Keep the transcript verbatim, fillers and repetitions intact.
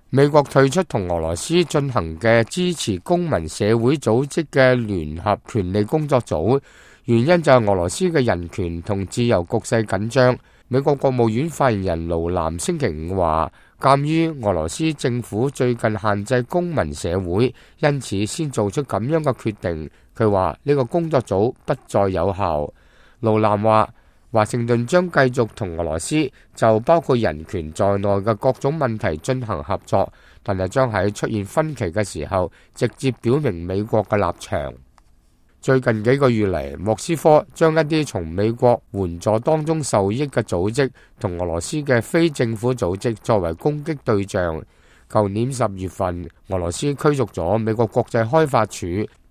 美國退出同俄羅斯進行嘅支持公民社會組織嘅聯合權力工作組，原因就係俄羅斯嘅人權同自由局勢緊張。美國國務院發言人盧藍星期五話，鑑於俄羅斯政府最近限制公民社會，因此先做出咁樣嘅決定。佢話呢個工作組不再有效。盧藍話，華盛頓將繼續同俄羅斯就包括人權在內嘅各種問題進行合作，但係將喺出現分歧嘅時候直接表明美國嘅立場。最近幾個月嚟，莫斯科將一啲從美國援助當中受益嘅組織同俄羅斯嘅非政府組織作為攻擊對象。舊年十月份，俄羅斯驅逐咗美國國際開發署